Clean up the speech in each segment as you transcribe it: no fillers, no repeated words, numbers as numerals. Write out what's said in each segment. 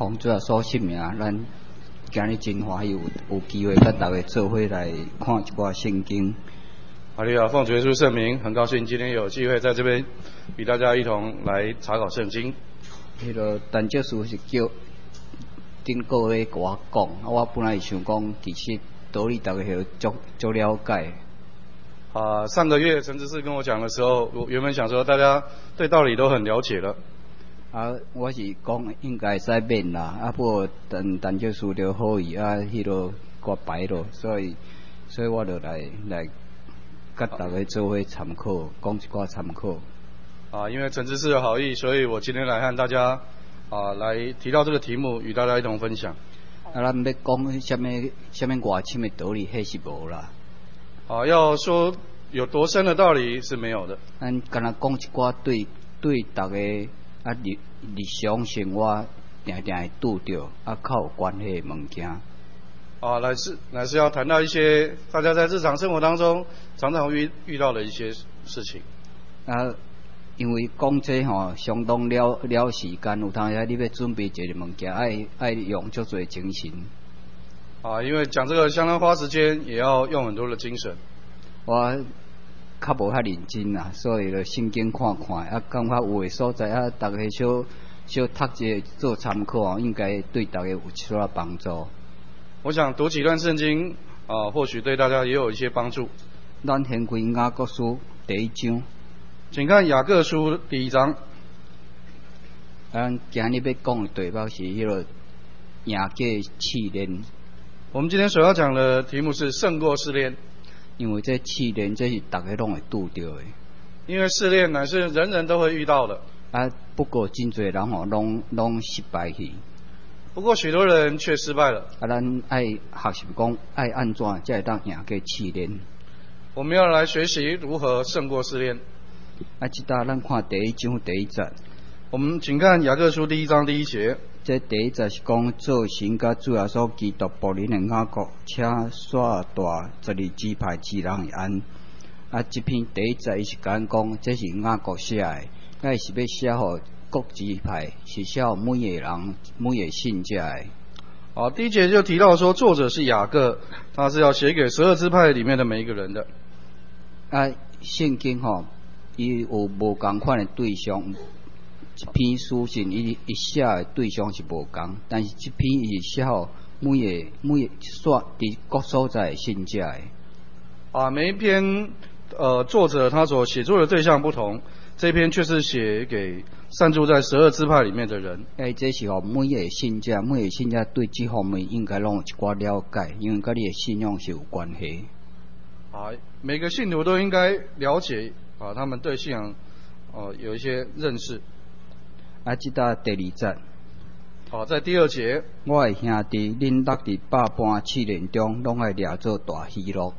讲主要所信命，咱今日真欢喜有机会跟大家做伙来看一寡圣经。 哈利路亚，奉主耶稣圣名，很高兴今天有机会在这边与大家一同来查考圣经。 迄个陈教授是叫顶个月甲我讲，我本来想讲，其实道理大家有足了解。 上个月陈执事跟我讲的时候，我原本想说大家对道理都很了解了。 我是讲应该使免啦，不过陈教授就好意迄个我摆咯，所以我就来甲大家做伙参考，讲一寡参考。 因为陈执事的好意，所以我今天来和大家来提到这个题目，与大家一同分享。 咱要讲什么外深的道理，迄是无啦。 要说有多深的道理是没有的。 咱敢若讲一寡对大家日常生活定会拄着较有关系的物件。 乃是要谈到一些大家在日常生活当中常常遇到的一些事情。 因为讲这相当了时间，有当时你要准备一个物件，爱用足多精神。 因为讲这个相当花时间，也要用很多的精神。 我较无遐认真啦，所以就圣经看，感觉有诶所在大家小读者做参考应该对大家有少少帮助。 我想读几段圣经或许对大家也有一些帮助。 咱先开雅各书第1章， 请看雅各书第1章。 咱今日要讲的题目是迄个赢过试炼。 我们今天所要讲的题目是胜过试炼。 因为这试炼这是大家拢会拄着的。因为试炼乃是人人都会遇到的。 不过真侪人拢失败去。 不过许多人却失败了。 咱爱学习讲爱安怎才会当赢过试炼。 我们要来学习如何胜过试炼。 这搭咱看第1章第1节。 我们请看雅各书第1章第1节。 这第1节是讲做神甲主耶稣基督仆人的雅各，且煞大12支派之人的安。这篇第1节伊是讲这是雅各写的，是要写互各支派，是写互每个人每个信者的。 第1节就提到说，作者是雅各，他是要写给12支派里面的每一个人的。 圣经伊有无共款的对象。一篇书信伊写的对象是无共，但是这篇伊是写互每个伫各所在的信者的。 每一篇作者他所写作的对象不同，这篇却是写给散住在12支派里面的人。 这是每个信者对这方面应该拢有一寡了解，因为跟你的信仰是有关系。 每个信徒都应该了解他们对信仰有一些认识。 这搭第2节。 在第2节。 我的兄弟，恁落伫百般试炼中，拢爱抓做大喜乐。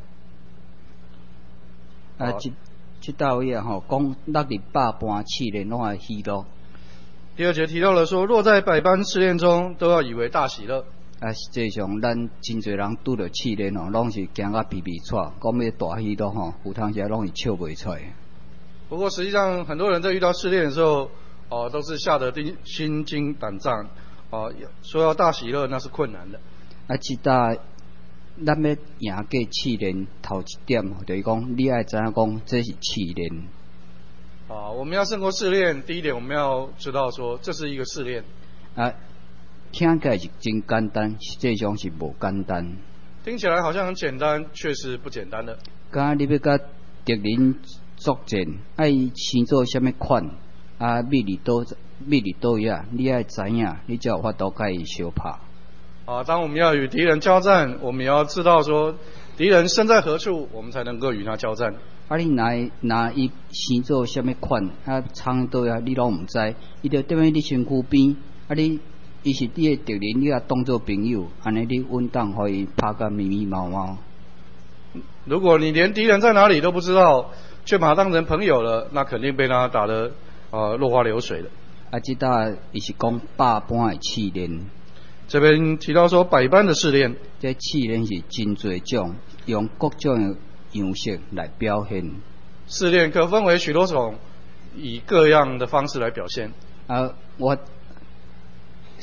这搭位讲落伫百般试炼，拢爱喜乐。 第2节提到了说，若在百般试炼中，都要以为大喜乐。 实际上，咱真侪人拄着试炼拢是惊甲皮皮喘，讲要大喜乐有当时拢是笑袂出来。 不过实际上，很多人在遇到试炼的时候，都是吓得心惊胆战，说要大喜乐那是困难的。 这搭咱要赢过试炼，头一点就是讲，你爱知影讲这是试炼。 我们要胜过试炼，第一点我们要知道说这是一个试炼。 听起来是真简单，实际上是无简单。 听起来好像很简单，却是不简单的。 你要甲敌人作战，爱先做什么款？秘里倒呀，你爱知影，你才有法度甲伊相拍。 当我们要与敌人交战，我们也要知道说敌人身在何处，我们才能够与他交战。 你拿伊先做什么款？藏倒呀，你拢唔知，伊就踮喺你身躯边，伊是你的敌人，你当作朋友，安尼你稳当可以拍甲密密麻麻。 如果你连敌人在哪里都不知道，却把他当成朋友了，那肯定被他打得落花流水的。 这搭伊是讲百般的试炼。 这边提到说百般的试炼。 这试炼是真侪种，用各种的样式来表现。 试炼可分为许多种，以各样的方式来表现。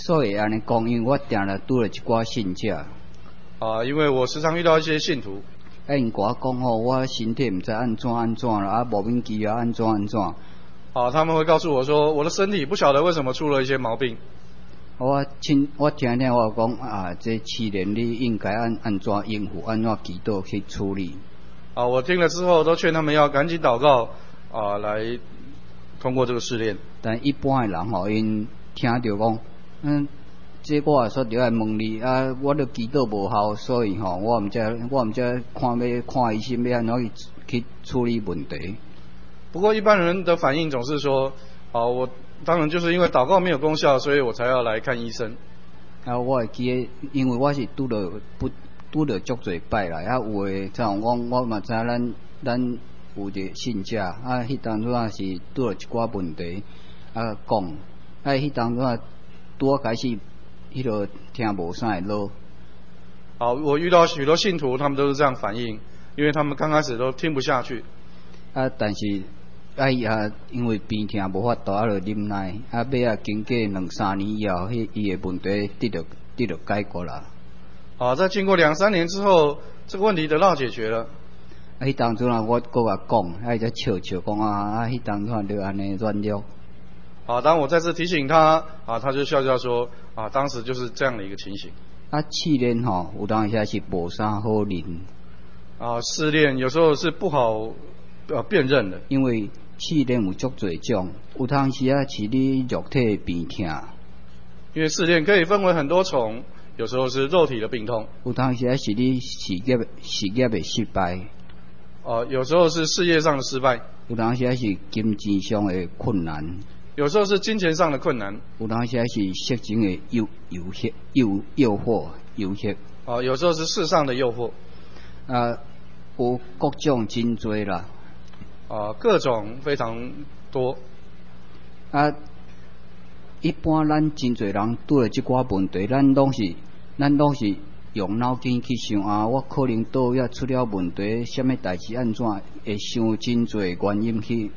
所会安尼讲，因为我定了拄了一寡信者。 因为我时常遇到一些信徒。 因甲我讲吼，我身体毋知安怎啦，无免记安怎。 他们会告诉我说，我的身体不晓得为什么出了一些毛病。 我听我讲这试炼你应该安怎应付，安怎祈祷去处理。 我听了之后都劝他们要赶紧祷告来通过这个试炼。 但一般的人吼，因听到讲，这我也说着来问你我都祈祷无效，所以吼，我毋知看医生要安怎去处理问题。 不过一般人的反应总是说，我当然就是因为祷告没有功效，所以我才要来看医生。 我会记得，因为我是拄着足侪摆啦，有诶，像我嘛知咱有一个信者迄当初是拄着一寡问题讲，迄当初拄开始迄落听无啥会落。 我遇到许多信徒，他们都是这样反应，因为他们刚开始都听不下去。 但是因为边听无法度就忍耐，尾经过2-3年以后，伊的问题得到解决啦。 在经过2-3年之后，这个问题得到解决了。 迄当初我搁甲讲，才笑讲迄当初就安尼软弱。 当我再次提醒他，他就笑笑说，当时就是这样的一个情形。 试炼吼，有当时是无啥好认。 试炼有时候是不好辨认的。因为试炼有足侪种，有当时是你肉体病痛。 因为试炼可以分为很多种，有时候是肉体的病痛。 有当时是你事业的失败。 有时候是事业上的失败。 有当时是金钱上的困难。 有时候是金钱上的困难。 有当时是色情的诱惑。 有时候是世上的诱惑。 有各种真多啦。 各种非常多。 一般咱真侪人拄了即寡问题，咱拢是用脑筋去想我可能倒遐出了问题，什么代志安怎会想真侪原因去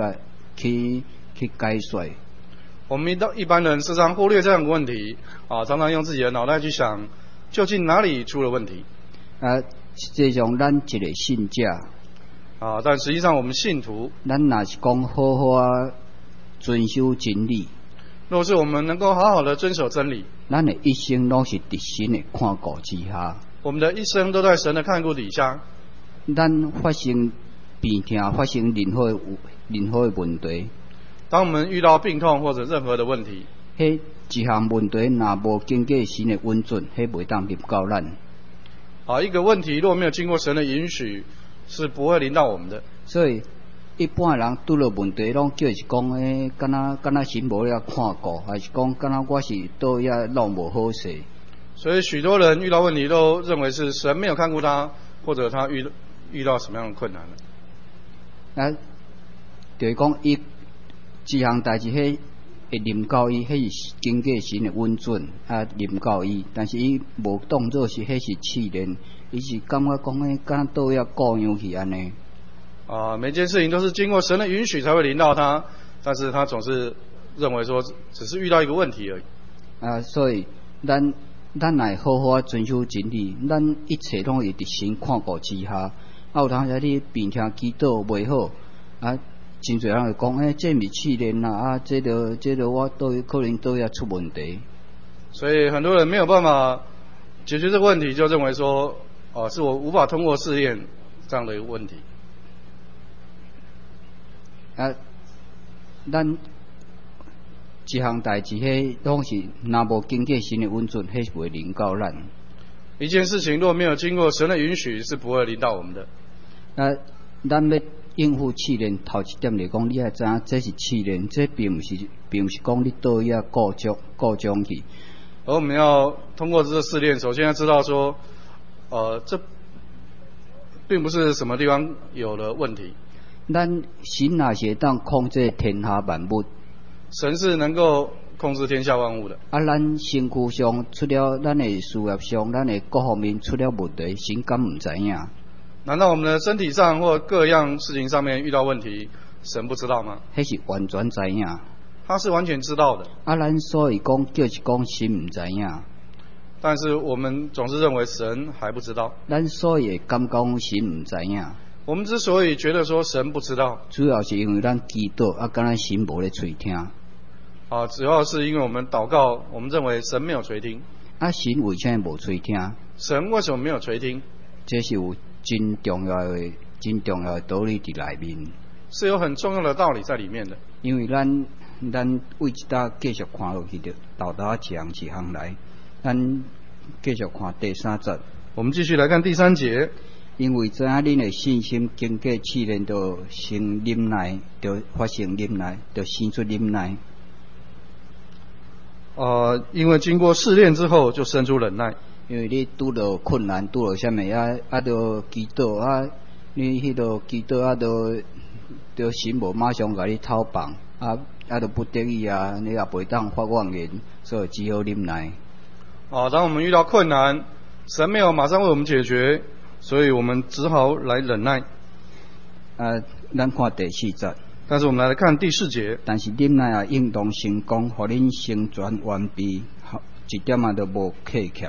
解说。 我们一般人时常忽略这样的问题常常用自己的脑袋去想，究竟哪里出了问题。 实际上咱一个信者但实际上我们信徒， 咱若是讲好好遵守真理， 若是我们能够好好的遵守真理， 咱的一生拢是伫神的看顾之下。 我们的一生都在神的看顾底下。 咱发生病痛，发生任何的问题。 当我们遇到病痛或者任何的问题， 迄一项问题若无经过神的允准，迄袂当临到咱。 一个问题若没有经过神的允许，是不会临到我们的。 所以一般人拄了问题，拢就是讲敢若神无了看顾，还是讲敢若我是倒遐弄无好势。 所以许多人遇到问题都认为是神没有看顾他，或者他遇到什么样的困难了。 就是讲一项代志，迄会临到伊，迄是经过神的允准临到伊，但是伊无当作是迄是试炼，伊是感觉讲敢倒遐顾样去安尼。 每件事情都是经过神的允许才会临到他，但是他总是认为说只是遇到一个问题而已。 所以咱来好好遵守真理，咱一切拢会伫神看顾之下。有当时你病痛祈祷袂好真侪人会讲这毋是试炼啦这个我可能都要出问题。 所以很多人没有办法解决这个问题，就认为说是我无法通过试炼这样的一个问题。 咱一项代志，迄拢是若无经过神的允准，迄是袂临到咱。 一件事情若没有经过神的允许，是不会临到我们的。 咱要应付试炼，头一点来讲，你要知影这是试炼，这并不是讲你倒遐各种去。 而我们要通过这个试炼，首先要知道说，这并不是什么地方有了问题。 咱神也是当控制天下万物， 神是能够控制天下万物的。 咱身躯上出了，咱的事业上，咱的各方面出了问题，神敢唔知影？ 难道我们的身体上或各样事情上面遇到问题，神不知道吗？ 迄是完全知影。 他是完全知道的。 咱所以讲就是讲神唔知影， 但是我们总是认为神还不知道。 咱所以会感讲神唔知影， 我们之所以觉得说神不知道， 主要是因为咱祈祷敢若神无咧垂听。 主要是因为我们祷告，我们认为神没有垂听。 神为啥无垂听？ 神为什么没有垂听？ 这是有真重要的道理伫内面。 是有很重要的道理在里面的。 因为咱为一搭继续看落去的，豆豆一项来，咱继续看第3节。 我们继续来看第3节。 因为知影恁的信心经过试炼，就生忍耐，就发生忍耐，就生出忍耐。 因为经过试炼之后，就生出忍耐。 因为你拄到困难，拄到啥物就祈祷你迄个祈祷就神无马上甲你透放，就不得已你也袂当发妄言，所以只好忍耐。 当我们遇到困难，神没有马上为我们解决，所以我们只好来忍耐。 咱看第4节。 但是我们来看第4节。 但是忍耐应当成功，互恁成全完备，一点都无缺欠。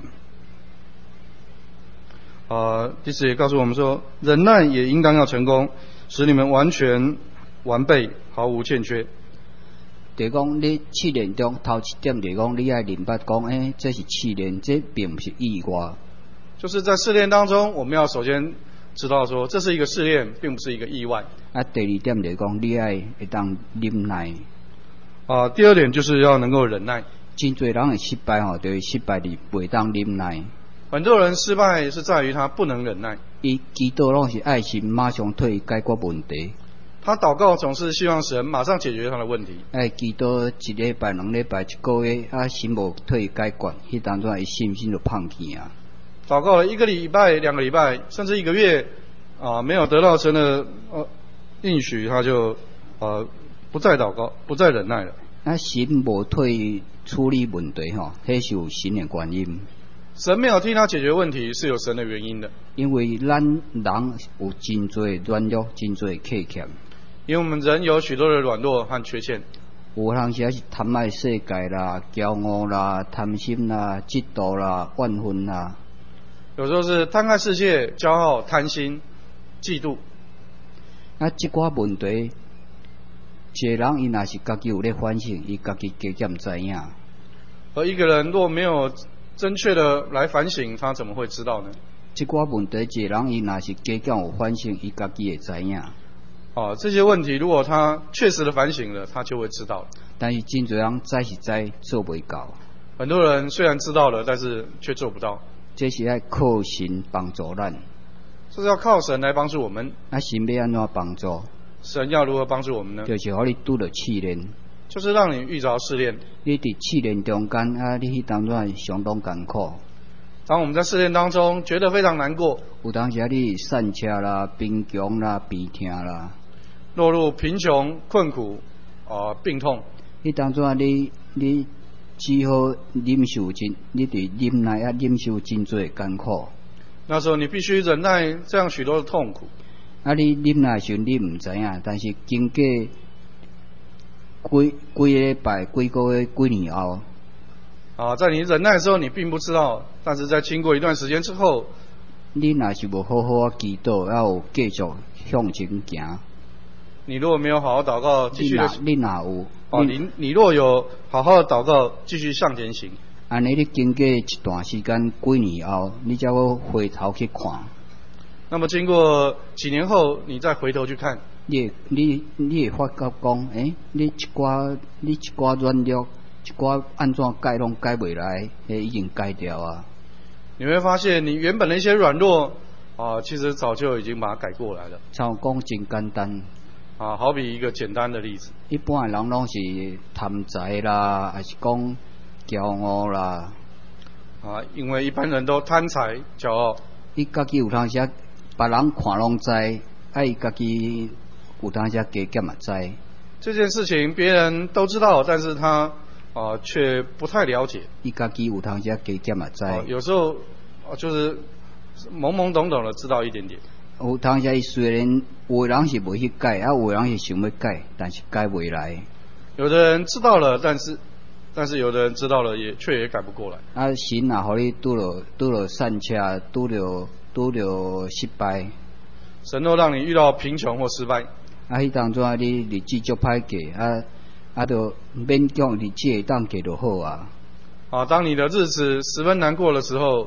第4节告诉我们说，忍耐也应当要成功，使你们完全完备，毫无欠缺。 就讲你试炼中头一点就讲你要明白讲，这是试炼，这并不是意外。 就是在试炼当中，我们要首先知道说，这是一个试炼，并不是一个意外。 第2点就讲你会当忍耐。 第2点就是要能够忍耐。 真侪人会失败就是失败伫袂当忍耐。 很多人失败是在于他不能忍耐。 伊祈祷拢是爱神马上替解决问题。 他祷告总是希望神马上解决他的问题。 祈祷1礼拜、2礼拜、1个月，神无替解决，迄当中伊信心就放弃啊。 祷告了1个礼拜、2个礼拜，甚至1个月，没有得到神的应许，他就不再祷告，不再忍耐了。 神无替处理问题迄是有神的原因。 神没有替他解决问题，是有神的原因的。 因为咱人有真侪软弱，真侪缺欠。 因为我们人有许多的软弱和缺陷。 有当时是贪爱世界啦、骄傲啦、贪心啦、嫉妒啦、怨恨啦。 有时候是贪爱世界、骄傲、贪心、嫉妒。 这寡问题，一个人伊若是家己有咧反省，伊家己加减知影。 而一个人若没有正确的来反省，他怎么会知道呢？ 这寡问题，一个人伊若是加减有反省，伊家己会知影。 这些问题如果他确实的反省了，他就会知道。 但是真侪人知做袂到。 很多人虽然知道了，但是却做不到。 这是要靠神帮助咱。 这是要靠神来帮助我们。 神要安怎帮助？ 神要如何帮助我们呢？ 就是互你拄到试炼。 就是让你遇着试炼。 你伫试炼中间你迄当中相当艰苦。 当我们在试炼当中觉得非常难过， 有当时你散车啦、贫穷啦、病痛啦， 落入贫穷、困苦、病痛。 迄当中你只好忍受你对忍耐忍受真多艰苦。 那时候你必须忍耐这样许多的痛苦。 你忍耐时你唔知影，但是经过几个礼拜、几个月、几年后， 在你忍耐的时候你并不知道，但是在经过一段时间之后， 你若是无好好祈祷，要有继续向前行。 你如果没有好好祷告，继续的， 你哪有？ 你若有好好的祷告，继续向前行。 安尼你经过一段时间，几年后，你才会回头去看。 那么经过几年后，你再回头去看， 你会发觉讲，你一寡软弱，一寡安怎改拢改袂来，已经改掉啊。 你会发现，你原本的一些软弱其实早就已经把它改过来了。 像讲真简单。 好比一个简单的例子。 一般的人拢是贪财啦，还是讲骄傲啦。 因为一般人都贪财、骄傲。 伊家己有当时别人看拢知，伊家己有当时加减也知。 这件事情别人都知道，但是他却不太了解。 伊家己有当时加减也知。 有时候就是懵懵懂懂的知道一点点。 有当时伊虽然有的人是袂去改，有的人是想要改，但是改袂来。 有的人知道了，但是有的人知道了却也改不过来。 啊，神也互你拄了善车，拄了失败。 神若让你遇到贫穷或失败， 啊，迄当中你日子足歹过，就勉强日子会当过就好啊。 当你的日子十分难过的时候，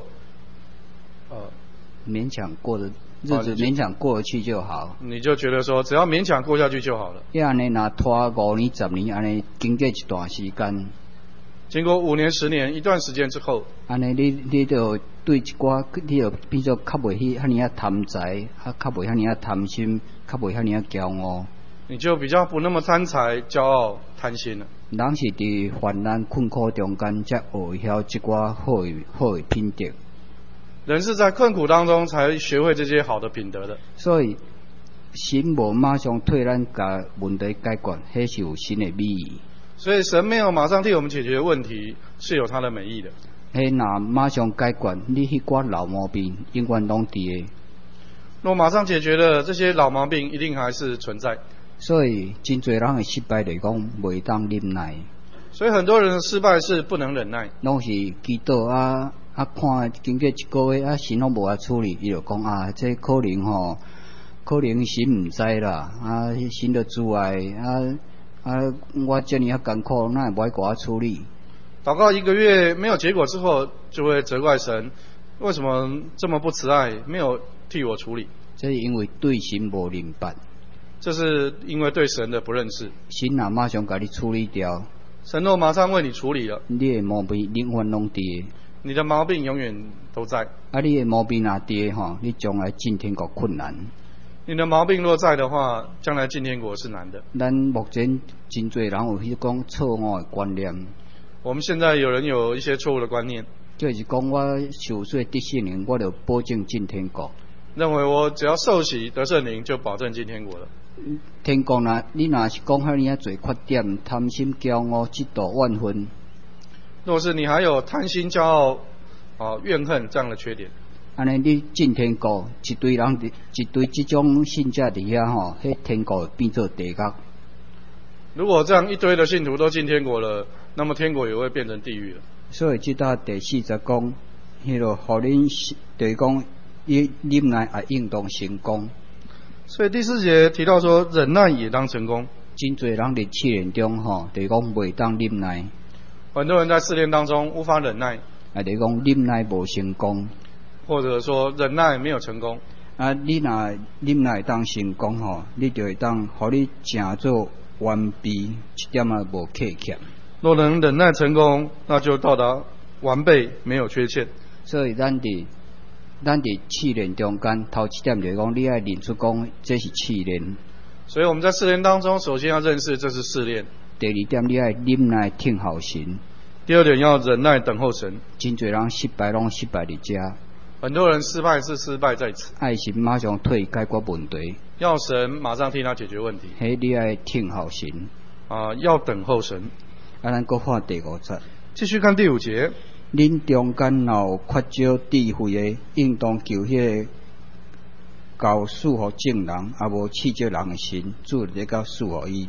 勉强过的日子勉强过得去就好。 你就觉得说，只要勉强过下去就好了。 安尼若拖5年10年，安尼经过一段时间， 经过5年10年一段时间之后， 安尼你就对一寡，你就变作较袂遐尼啊贪财，较袂遐尼啊贪心，较袂遐尼啊骄傲。 你就比较不那么贪财、骄傲、贪心了。 人是伫患难困苦中间，才学晓一寡好的品德。 人是在困苦当中才学会这些好的品德的。 所以神无马上替咱甲问题解决，迄是有神的美意。 所以神没有马上替我们解决问题，是有他的美意的。 迄若马上解决，你迄寡老毛病永远拢伫的。 若马上解决了，这些老毛病一定还是存在。 所以真侪人的失败就是讲袂当忍耐。 所以很多人的失败是不能忍耐。 拢是祈祷看经过一个月神拢无处理，伊就讲这可能神毋知啦，神就阻碍我遮尔艰苦，哪会无爱甲我处理？ 祷告1个月没有结果之后，就会责怪神，为什么这么不慈爱，没有替我处理？ 这是因为对神无明白。 这是因为对神的不认识。 神若马上甲你处理掉， 神若马上为你处理了， 你的毛病永远拢伫。 你的毛病永远都在。 你的毛病若伫你将来进天国困难。 你的毛病若在的话，将来进天国是难的。 咱目前真侪人有迄讲错误的观念。 我们现在有人有一些错误的观念， 就是讲我受洗得圣灵，我就保证进天国。 认为我只要受洗得圣灵，就保证进天国了。 天国你若是讲遐尼啊侪缺点，贪心、骄傲、嫉妒、怨恨。 若是你还有贪心、骄傲、怨恨这样的缺点， 安尼你进天国，一堆这种信者伫遐迄天国变做地狱。 如果这样一堆的信徒都进天国了，那么天国也会变成地狱了。 所以这道第40讲，迄落互恁就是讲，忍耐也应当成功。 所以第4节提到说，忍耐也当成功。 真侪人伫试炼中就是讲袂当忍耐。 很多人在试炼当中无法忍耐， 就是讲忍耐无成功， 或者说忍耐没有成功。 你若忍耐当成功你就会当，互你成做完备，一点也无缺欠。 若能忍耐成功，那就到达完备，没有缺陷。 所以咱伫试炼中间，头一点就是讲，你爱认出讲这是试炼。 所以我们在试炼当中，首先要认识这是试炼。 第2点，你爱忍耐听候神。 第2点，要忍耐等候神。 真侪人失败拢失败伫遮。 很多人失败是失败在此。 爱神马上替解决问题。 要神马上替他解决问题。 你爱听候神。 要等候神。 咱搁看第5节。 继续看第5节。 恁中间若有缺少智慧的，应当求迄个教赐予正人，也无弃绝人的神，主就到赐予伊。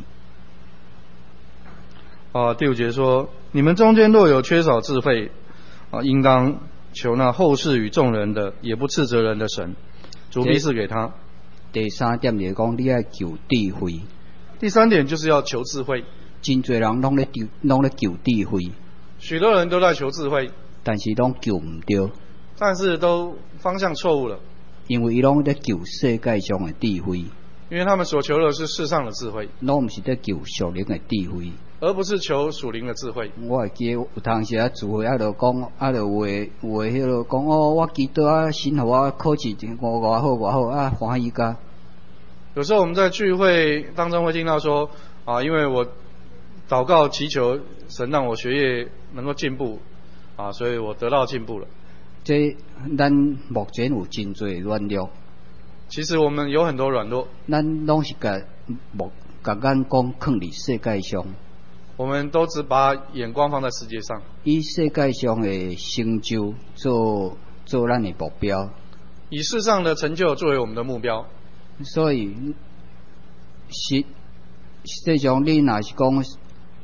第5节说，你们中间若有缺少智慧，应当求那后世与众人的，也不斥责人的神，主必赐给他。 第3点就是讲，你爱求智慧。 第3点就是要求智慧。 真侪人拢咧求智慧。 许多人都在求智慧， 但是拢求唔对， 但是都方向错误了， 因为伊拢在求世界上的智慧， 因为他们所求的是世上的智慧， 拢唔是在求属灵的智慧， 而不是求属灵的智慧。 我会记有当时聚会就讲，就话迄落讲我祈祷神互我考试偌好欢喜甲。 有时候我们在聚会当中会听到说因为我祷告祈求神让我学业能够进步所以我得到进步了。 这咱目前有真侪软弱。 其实我们有很多软弱。 咱拢是甲眼光放伫世界上。 我们都只把眼光放在世界上， 以世界上的成就做咱的目标， 以世上的成就作为我们的目标。所以实际上你若是讲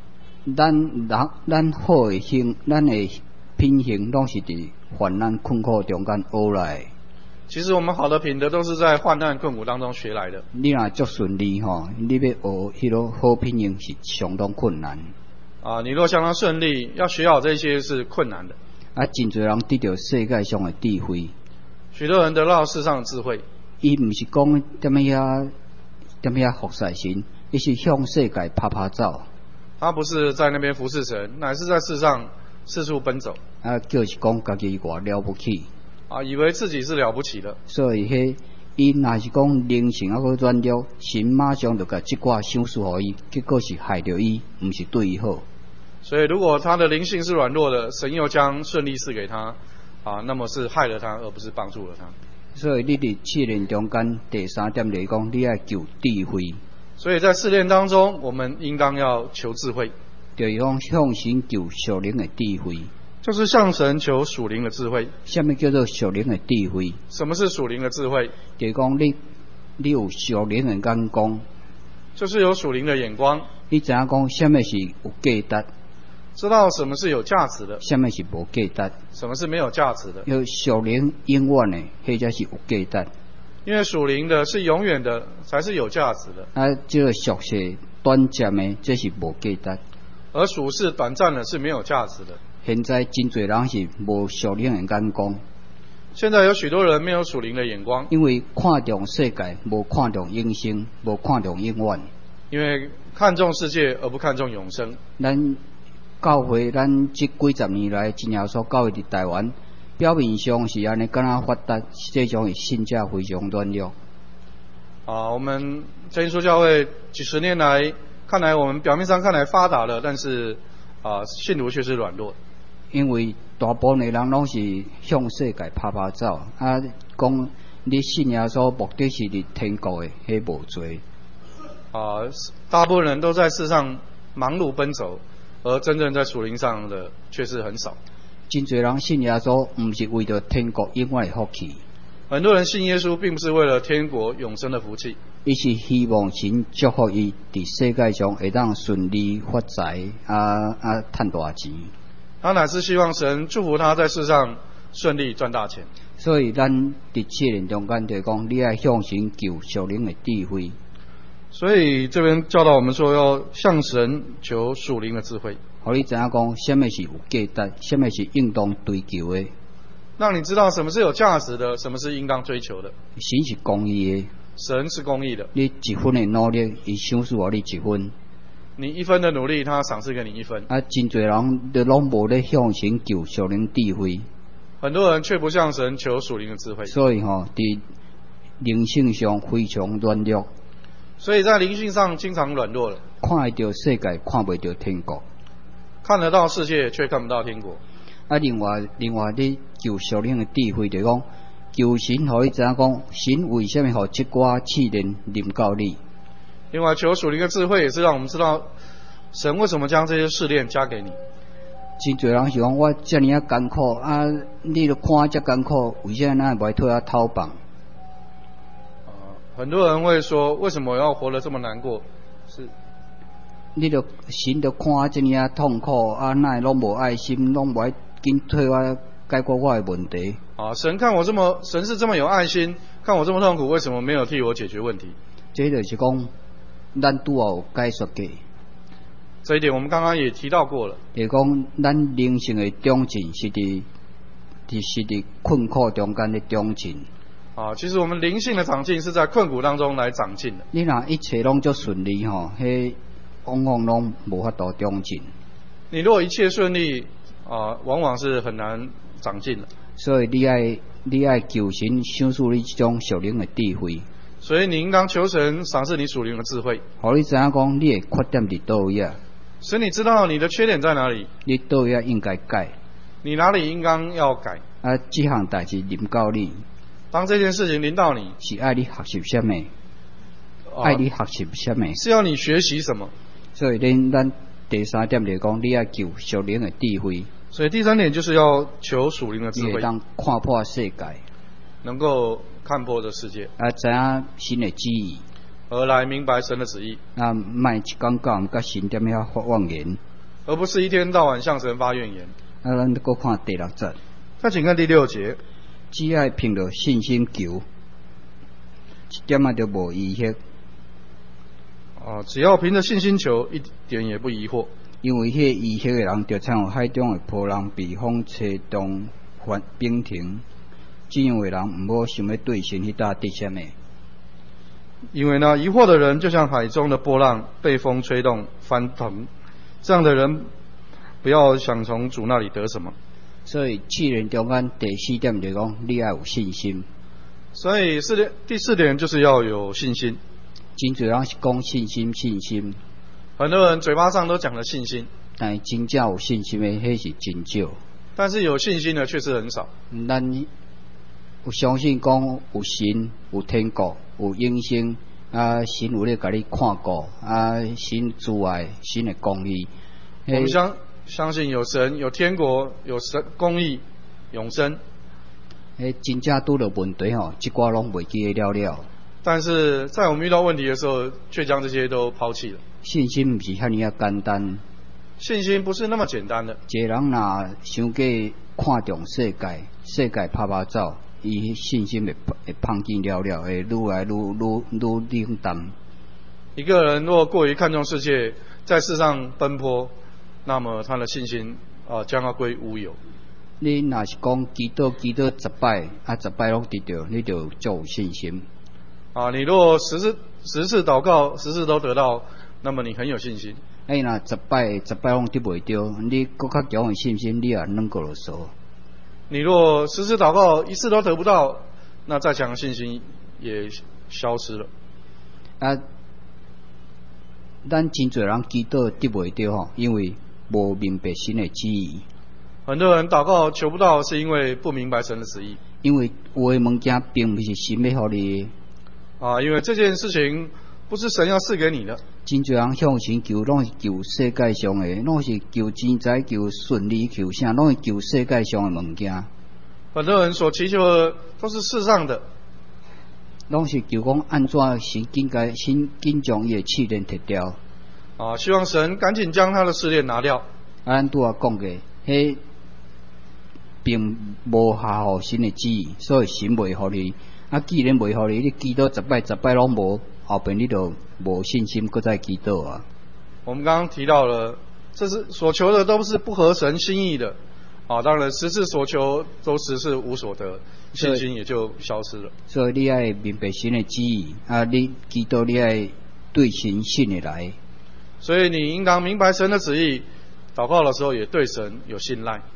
咱好的行，咱的品行拢是伫患难困苦中间学来的。 其实我们好的品德都是在患难困苦当中学来的。 你若足顺利吼，你要学迄个好品行是相当困难。 你若相当顺利，要学好这些是困难的。 真侪人得到世界上的智慧， 许多人得到世上的智慧。 伊毋是讲踮遐服侍神，伊是向世界拍拍走。 他不是在那边服侍神，乃是在世上四处奔走。 就是讲家己偌了不起。 以为自己是了不起的。 所以伊若是讲灵性个软弱，神马上就甲即寡赏赐互伊，结果是害着伊，毋是对伊好。 所以如果他的灵性是软弱的，神又将顺利赐给他，那么是害了他，而不是帮助了他。 所以你伫试炼中间，第3点就是讲，你要求智慧。 所以在试炼当中，我们应当要求智慧， 就是讲向神求属灵的智慧。 就是向神求属灵的智慧。 什么叫做属灵的智慧？ 什么是属灵的智慧？ 就是讲你有属灵的眼光， 就是有属灵的眼光。 你知影讲什么是有价值？ 知道什么是有价值的， 什么是无价值？ 什么是没有价值的？ 有属灵永远的，迄才是有价值。 因为属灵的是永远的，才是有价值的。 这个俗世短暂的，这是无价值。 而属世短暂的是没有价值的。 现在真侪人是无属灵的眼光。 现在有许多人没有属灵的眼光， 因为看重世界，无看重永生，无看重永远。 因为看重世界而不看重永生。 咱教会，咱这几十年来，真耶稣教会伫台湾，表面上是安尼敢若发达，实际上是信者非常软弱。 我们真耶稣教会几十年来，看来我们表面上看来发达了，但是信徒却是软弱。 因为大部分的人拢是向世界拍拍走，讲你信耶稣目的是伫天国的，迄无做。 大部分人都在世上忙碌奔走，而真正在属灵上的却是很少。 真侪人信耶稣，毋是为着天国永远的福气。 很多人信耶稣，并不是为了天国永生的福气， 伊是希望神祝福伊伫世界上会当顺利发财，赚大钱。 他乃是希望神祝福他在世上顺利赚大钱。 所以咱伫试炼中间就讲，你要向神求属灵的智慧。 所以这边教导我们说，要向神求属灵的智慧， 互你知影讲，什么是有价值，什么是应当追求的。 让你知道什么是有价值的，什么是应当追求的。 神是公义的， 神是公义的。 你1分的努力，伊赏赐互你1分。 你1分的努力，他赏赐给你1分。 真侪人都拢无咧向神求属灵智慧。 很多人却不向神求属灵的智慧。 所以伫灵性上非常软弱。 所以在灵性上经常软弱了。 看得到世界，看不到天国。 看得到世界，却看不到天国。 另外你求属灵的智慧，就是讲求神，互你知影讲，神为什么互即寡试炼临到你？ 另外，求属灵的智慧也是让我们知道神为什么将这些试炼加给你。 真侪人是讲我遮尔艰苦你都看遮艰苦，为什么咱袂退偷放？ 很多人会说，为什么我要活得这么难过？是， 你都神都看遮尔痛苦，哪会拢无爱心，拢无爱紧替我解决我的问题？ 神是这么有爱心，看我这么痛苦，为什么没有替我解决问题？ 这就是讲，咱拄好有解说过。 这一点我们刚刚也提到过了。 就是讲，咱灵性的长进是伫困苦中间的长进。 其实我们灵性的长进是在困苦当中来长进的。 你若一切拢足顺利迄往往拢无法度长进。 你如果一切顺利往往是很难长进的。 所以你爱求神赏赐你这种属灵的智慧。 所以你应当求神赏赐你属灵的智慧， 互你知影讲你的缺点伫倒位啊， 使你知道你的缺点在哪里， 你倒位应该改， 你哪里应当要改。 这项代志临到你， 当这件事情临到你， 是爱你学习什么？爱你学习什么？ 是要你学习什么？ 所以咱第3点就是讲，你要求属灵的智慧。 所以第3点就是要求属灵的智慧， 你会当看破世界， 能够看破这世界， 知影神的旨意， 而来明白神的旨意。 莫一讲甲神踮遐发妄言， 而不是一天到晚向神发怨言。 啊，咱搁看第6节， 再请看第6节， 只爱凭着信心求，一点仔都无疑惑。 只要凭着信心求，一点也不疑惑。 因为迄疑惑的人，就像有海中的波浪，被风吹动冰停。这样的人，唔好想要对神去搭得什么。 因为呢，疑惑的人就像海中的波浪，被风吹动翻腾。这样的人，不要想从主那里得什么。 所以7点中间第4点就讲，你要有信心。 所以第4点就是要有信心。 真侪人是讲信心，信心。 很多人嘴巴上都讲了信心， 但真正有信心的，迄是真少。 但是有信心的却是很少。 咱有相信讲有神、有天国、有永生，啊，神有咧甲你看顾，啊，神慈爱，神的公义。 我们相信有神、有天国、有神公义、永生。 真正拄到问题吼，即寡拢袂记得了。但是在我们遇到问题的时候，却将这些都抛弃了。 信心不是遐尼啊简单。 信心不是那么简单的。 一个人若想过看重世界，世界拍拍走，伊信心会碰见了，会愈来愈冷淡。 一个人若过于看重世界，在世上奔波，那么他的信心将要归乌有。 你若是讲祈祷10摆，10摆拢得到，你就足有信心。 你若10次祷告10次都得到，那么你很有信心。 若10摆拢得袂到，你搁较强的信心，你也软过了手。 你若10次祷告1次都得不到，那再强的信心也消失了。 咱真侪人祈祷得袂到吼，因为无明白神的旨意。 很多人祷告求不到，是因为不明白神的旨意。 因为有的物件并不是神要予你的。 因为这件事情不是神要赐给你的。 真侪人向神求，拢是求世界上的，拢是求钱财、求顺利、求啥，拢是求世界上的物件。 很多人所祈求的都是世上的， 拢是求讲安怎神紧将伊的试炼摕掉。 希望神赶紧将他的试炼拿掉。 咱拄仔讲嘅，迄并无合乎神的旨意，所以神袂予你。既然袂予你，你祈祷10摆拢无，后边你就无信心，搁再祈祷啊。 我们刚刚提到了，这是所求的都是不合神心意的。当然10次所求都10次无所得，信心也就消失了。 所以你爱明白神的旨意，你祈祷你爱对神信的来。 所以你应当明白神的旨意，祷告的时候也对神有信赖。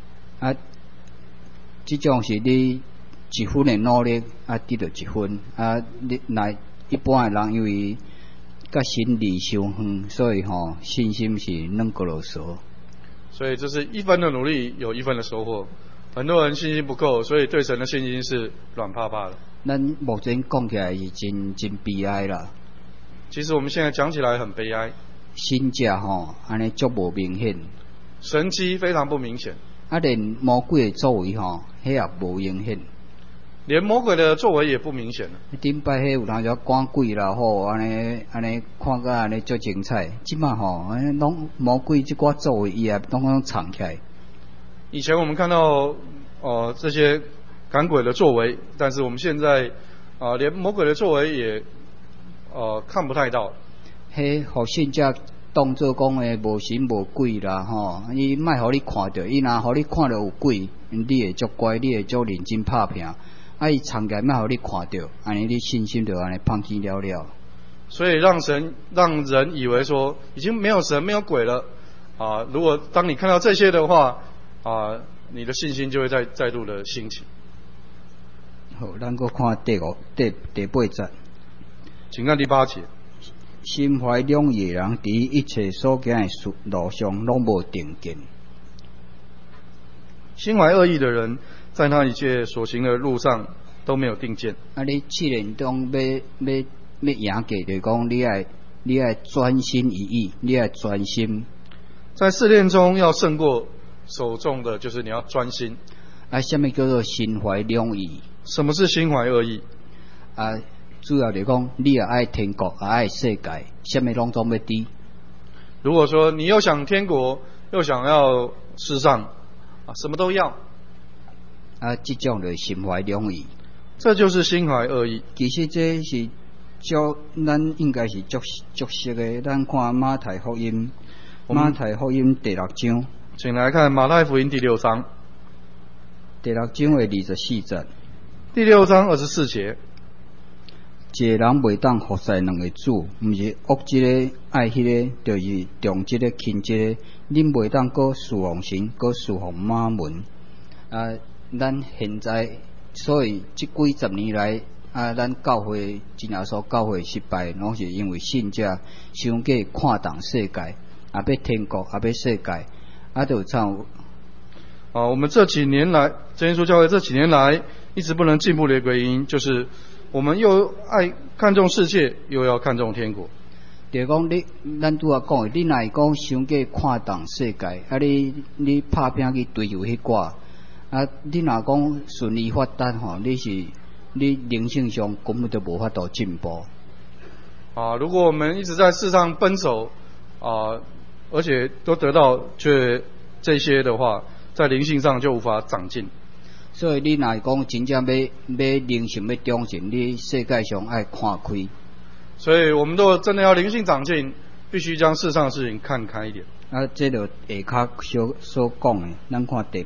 这种是你1分的努力，得到1分。你来一般的人因为甲神离相远，所以信心是软过了手。 所以这是1分的努力有1分的收获。很多人信心不够，所以对神的信心是软趴趴的。 咱目前讲起来是真悲哀啦。 其实我们现在讲起来很悲哀。 神迹安尼足无明显， 神迹非常不明显。 连魔鬼的作为迄也无明显， 连魔鬼的作为也不明显了。 顶摆迄有当时赶鬼啦，安尼看甲安尼足精彩。即马拢魔鬼即寡作为伊也拢藏起来。 以前我们看到这些赶鬼的作为，但是我们现在连魔鬼的作为也看不太到。 迄互信者当作讲诶无神无鬼啦伊莫互你看到，伊若互你看到有鬼，你会足乖，你会足认真拍拼。伊藏起来莫互你看到，安尼你信心就安尼放弃了。 所以让人以为说已经没有神没有鬼了如果当你看到这些的话你的信心就会再度的兴起。 好，咱搁看第8节， 请看第8节。 心怀两意的人，伫一切所行的路上拢无定见。 心怀恶意的人，在他一切所行的路上都没有定见。 你试炼中要赢过，就是讲你爱专心一意，你爱专心。 在试炼中要胜过手中的，就是你要专心。 什么叫做心怀两意？ 什么是心怀恶意？ 主要就是讲，你也爱天国，也爱世界，什么拢总要知。 如果说你又想天国，又想要世上，什么都要， 这种就心怀两意。 这就是心怀恶意。 其实这是咱应该是熟悉的。咱看马太福音，马太福音第6章， 请来看马太福音第6章， 第6章的24节。 第6章24节。 一个人袂当服侍两个主，毋是恶这个爱迄个，就是重这个轻这个。恁袂当搁侍奉神，搁侍奉马门。咱现在所以这几十年来，咱教会真耶稣教会失败，拢是因为信者想过看重世界，要天国，要世界，就像我们这几年来，真耶稣教会这几年来一直不能进步的一个原因，就是我们又爱看重世界，又要看重天国。 就讲咱拄仔讲的，你若是讲想过看重世界，你拍拼去追求迄挂，你若讲顺利发达吼，你人生上根本就无法度进步。 如果我们一直在世上奔走，而且都得到却这些的话，在灵性上就无法长进。 所以你若是讲真正要灵性要长进，你世界上爱看开。 所以我们都真的要灵性长进，必须将世上的事情看开一点。 这就下骹所讲的，咱看第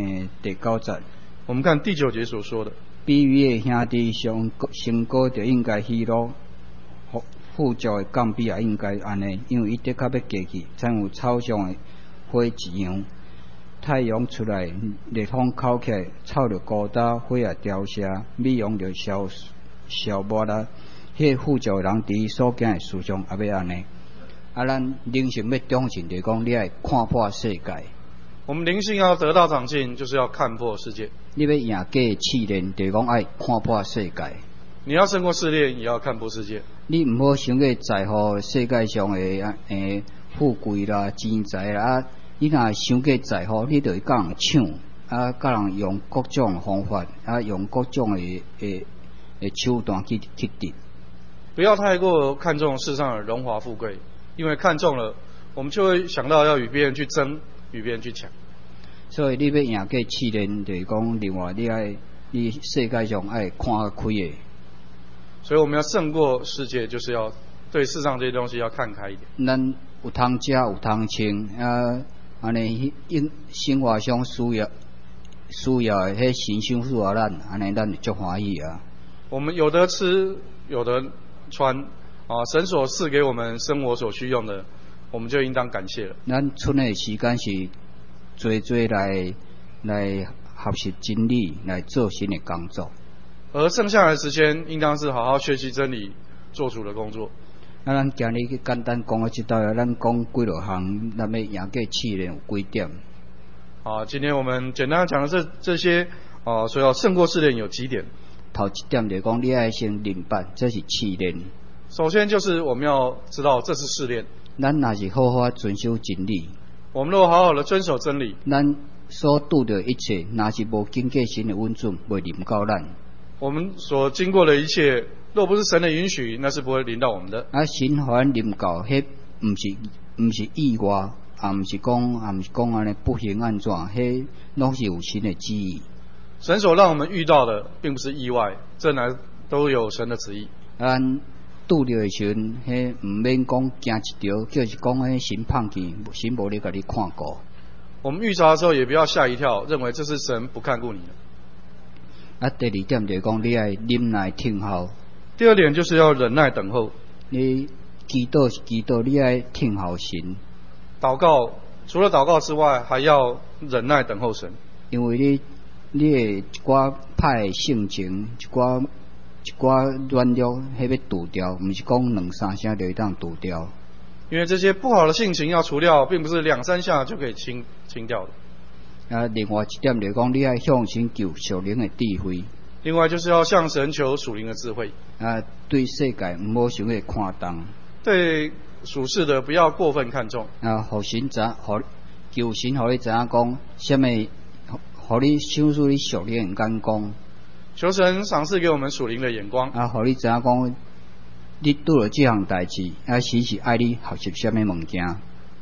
9节。 我们看第9节所说的， 比喻的兄弟成果就应该喜乐，富足的降比也应该安尼，因为伊的确要过去，才有草上的花一样。太阳出来，烈风口起来，草就孤单，火也凋谢，美容就消没啦。迄富足的人伫所行的事上也要安尼。咱灵性要长进，就是讲你爱看破世界。 我们灵性要得到长进，就是要看破世界。 你要赢过试炼，就是讲爱看破世界。 你要胜过试炼，也要看破世界。 你毋好想过在乎世界上的富贵啦、钱财啦，你若想过在乎，你就会甲人抢，甲人用各种方法，用各种的手段去得。 不要太过看重世上的荣华富贵，因为看重了，我们就会想到要与别人去争，与别人去抢。 所以你要赢过试炼，就是讲另外你世界上爱看开的。 所以我们要胜过世界，就是要对世上这些东西要看开一点。 咱有通食有通穿，安尼生活上需要的，迄神赏赐咱，安尼咱就足欢喜啊。 我们有得吃，有得穿，神所赐给我们生活所需用的，我们就应当感谢了。 咱剩的时间是多来学习真理，来做神的工作。 而剩下的时间，应当是好好学习真理，做主的工作。 咱今日简单讲到这道了，咱讲几落项，咱要赢过试炼有几点。 今天我们简单讲的这些，所以要胜过试炼有几点。 头一点就是讲，你爱先明白，这是试炼。 首先就是我们要知道这是试炼。 咱若是好好遵守真理， 我们若好好的遵守真理， 咱所拄到一切，若是无经过神的允准，袂临到咱。 我们所经过的一切，若不是神的允许，那是不会临到我们的。 神互咱临到，迄毋是意外，也毋是讲安尼不幸安怎，迄拢是有神的旨意。 神所让我们遇到的，并不是意外，这乃都有神的旨意。 咱拄着的时阵，迄毋免讲惊一条，就是讲迄神胖去，神无咧甲你看过。 我们遇着的时候，也不要吓一跳，认为这是神不看顾你的。 第二点就是讲，你爱忍耐听候。 第二点就是要忍耐等候。 你祈祷是祈祷，你爱听候神。 祷告除了祷告之外，还要忍耐等候神。 因为你的一寡歹的性情，一寡软弱，迄要除掉，毋是讲两三声就会当除掉。 因为这些不好的性情要除掉，并不是2、3下就可以清掉的。 另外一点就是讲，你爱向神求属灵的智慧。 另外就是要向神求属灵的智慧。 对世界毋好想去看重。 对属世的不要过分看重。 互神求神，互你知影讲，什么，互你赏赐你属灵的眼光。 求神赏赐给我们属灵的眼光。 互你知影讲，你拄了这项代志，神是爱你学习什么物件。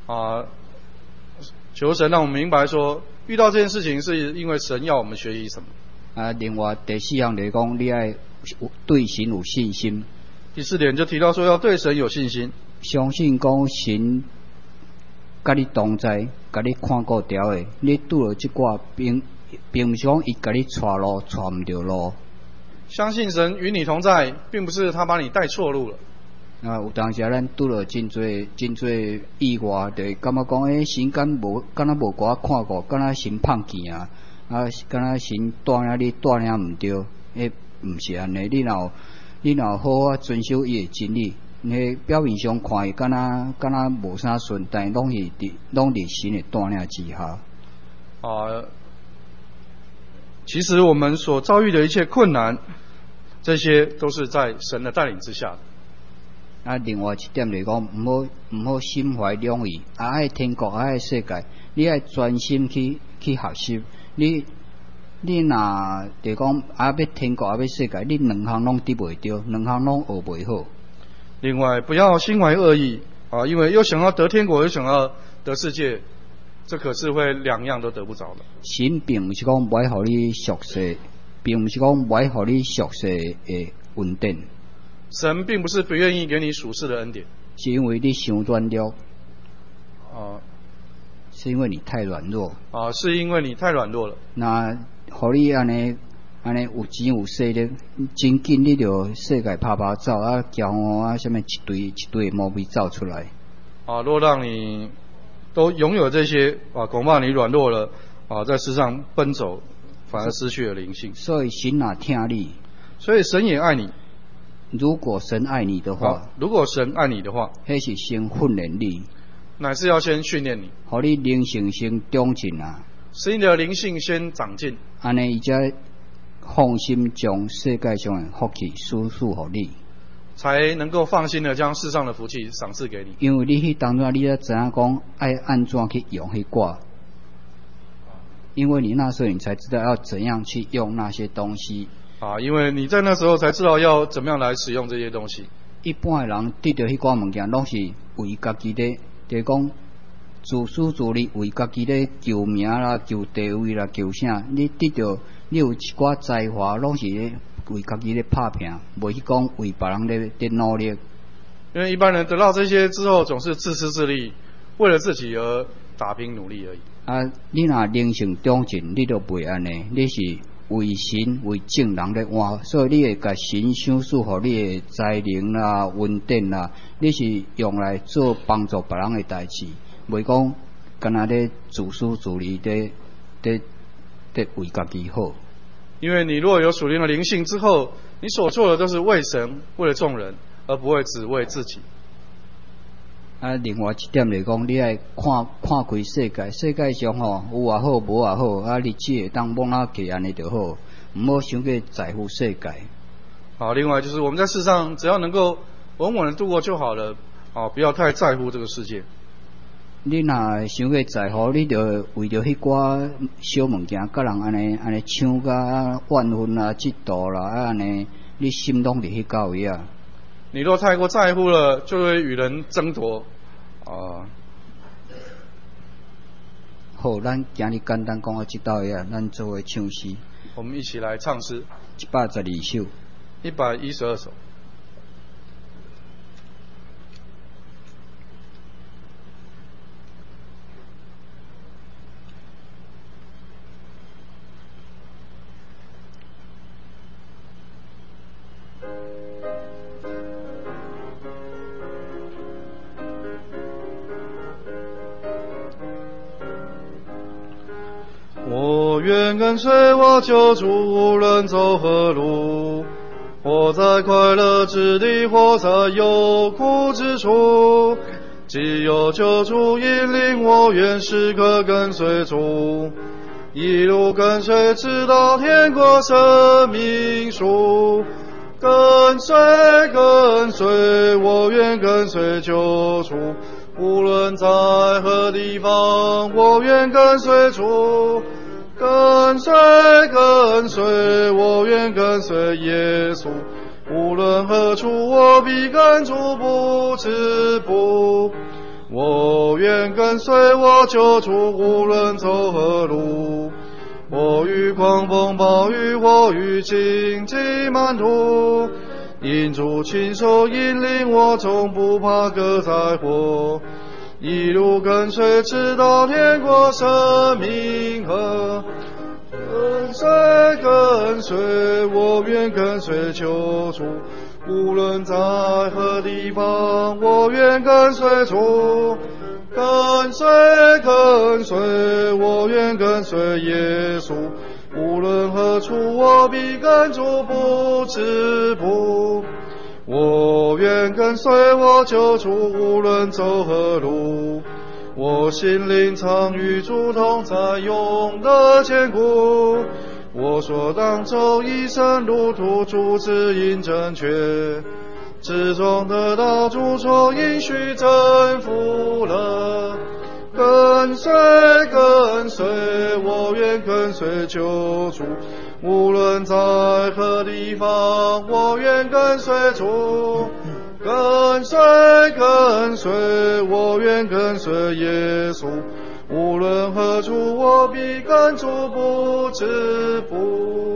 求神让我们明白说，遇到这件事情是因为神要我们学习什么。 另外第4项就是讲，你爱对神有信心。 第4点就提到说要对神有信心， 相信讲神甲你同在，甲你看顾条的，你拄了即挂并不是讲伊甲你带路带唔着路。 相信神与你同在，并不是他把你带错路了。 有当时咱拄了真侪意外，就感觉讲，神敢若无甲我看顾，敢若神放弃啊，敢若神带领你带领唔着，毋是安尼。你若好好遵守伊的真理，你表面上看伊敢若无啥顺，但拢伫神的带领之下。 其实我们所遭遇的一切困难，这些都是在神的带领之下的。 另外一点就是讲，毋好心怀两意，爱天国，爱世界，你爱专心去学习。你若就讲要天国，要世界，你两项拢得袂着，两项拢学袂好。 另外，不要心怀恶意因为又想要得天国，又想要得世界，这可是会两样都得不着的。 神并不是讲不爱互你俗世，并不是讲不爱互你俗世的恩典。 神并不是不愿意给你属世的恩典， 是因为你伤软弱，是因为你太软弱是因为你太软弱了。 那互你安尼有钱有势的，真紧你就世界拍走骄傲什么一堆毛病造出来。 若让你都拥有这些恐怕你软弱了在世上奔走，反而失去了灵性。 所以神也听你， 所以神也爱你。 如果神爱你的话， 那是先训练你， 乃是要先训练你， 互你灵性先长进使你的灵性先长进。 安尼伊才放心将世界上的福气输出给你， 才能够放心的将世上的福气赏赐给你。 因为你迄当中你才知影讲爱安怎去用迄挂，因为你那时候你才知道要怎样去用那些东西因为你在那时候才知道要怎么样来使用这些东西。 一般的人得到迄挂物件，拢是为家己咧，就是讲自私自利，为家己咧求名啦、求地位啦、求啥。你得到你有一寡才华，拢是咧为家己咧打拼，袂去讲为别人咧努力。 因为一般人得到这些之后，总是自私自利，为了自己而打拼努力而已。 你若灵性长进，你就袂安尼，你是为神为正人咧活，所以你会甲神赏赐互你的才能啦、恩典啦，你是用来做帮助别人的代志，袂讲干那咧自私自利的为家己好。 因为你若有属灵的灵性之后，你所做的都是为神、为了众人，而不会只为自己。 另外一点来讲，你爱看开世界，世界上有也好，无也好，日子会当往哪过安尼就好，唔好想去在乎世界。 另外就是我们在世上只要能够稳稳的度过就好了，不要太在乎这个世界。 你若想去在乎，你就为着迄寡小物件，甲人安尼抢甲怨恨啦、嫉妒啦，安尼你心拢伫迄个位啊。 你若太过在乎了，就会与人争夺好，咱今日简单讲到这道呀，咱做伙唱诗。 我们一起来唱诗 112首 ，112首。我愿跟随我救主，无论走何路，或在快乐之地，或在有苦之处，既有救主引领我，愿时刻跟随主，一路跟随直到天国生命树。跟随，我愿跟随救主，无论在何地方，我愿跟随主。跟随，我愿跟随耶稣，无论何处，我必跟主不止步。我愿愿跟随我救主，无论走何路。我遇狂风暴雨，我遇荆棘满途，因主亲手引领我，终不怕各灾祸。一路跟随，直到天国生命河。跟随，我愿跟随救主，无论在何地方，我愿跟随主。跟随，我愿跟随耶稣，无论何处，我必跟主不止步。我愿跟随我救主，无论走何路。我心灵常与主同在，永得坚固。我所当走一生路途，主指引正确，至终得到主所应许，征服了。跟随，我愿跟随救主，无论在何地方，我愿跟随主。跟随，我愿跟随耶稣，无论何处，我必跟主不止步。